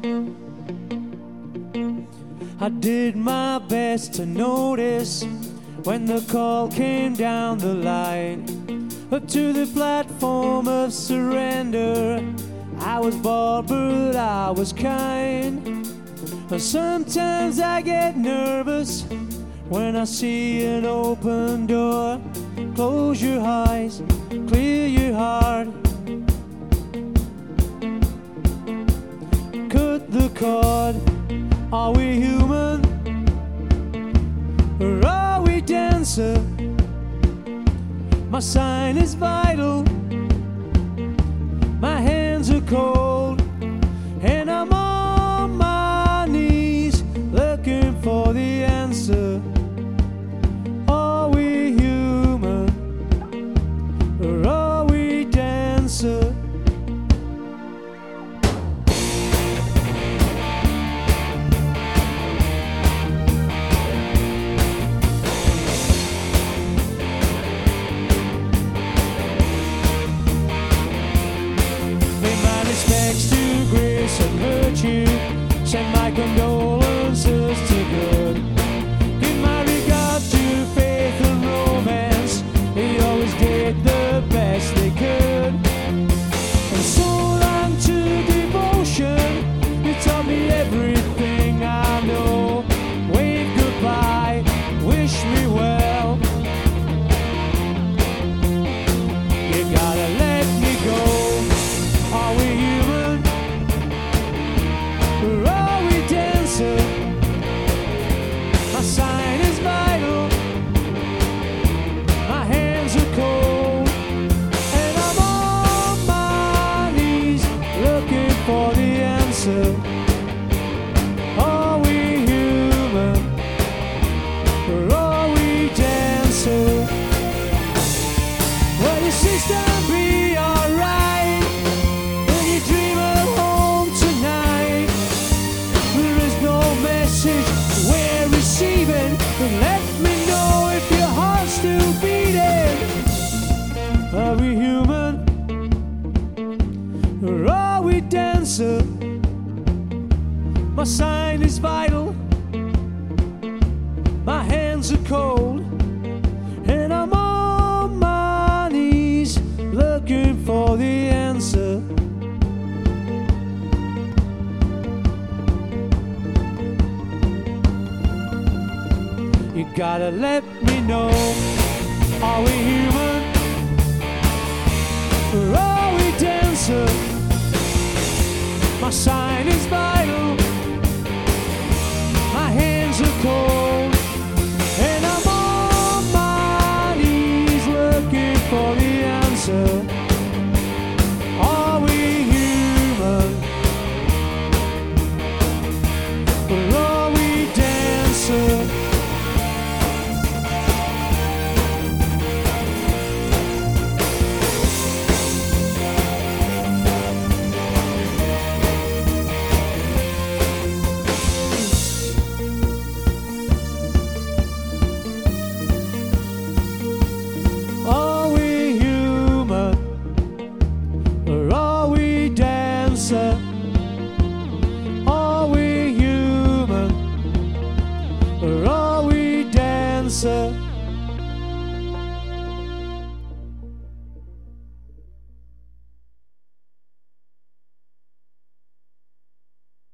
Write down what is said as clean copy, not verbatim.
I did my best to notice when the call came down the line, up to the platform of surrender. I was bold, but I was kind. Sometimes I get nervous when I see an open door. Close your eyes, clear your heart. Cut the cord. Are we human? Or are we dancer? My sign is vital. My hands are cold, and I'm on my knees looking for the answer. Are we human? Or are we dancer? Send my condolences to good. Give my regard to faith and romance. They always did the best they could. And so long to devotion. You taught me everything I know. Wave goodbye, wish me well. You gotta let me go. Are we human? Or are we dancer? My sign is vital. My hands are cold, and I'm on my knees looking for the answer. Are we human? Or are we dancer? Will your sister be alright when you dream of home tonight? We're receiving, and let me know if your heart's still beating. Are we human? Or are we dancer? My sign is vital. My hands are cold, and I'm on my knees looking for the answer. You gotta let me know. Are we human? Or are we dancer? My sign is vital. My hands are cold, and I'm on my knees looking for the answer. Are we human? Or are we dancer? Are we human? Or are we dancer?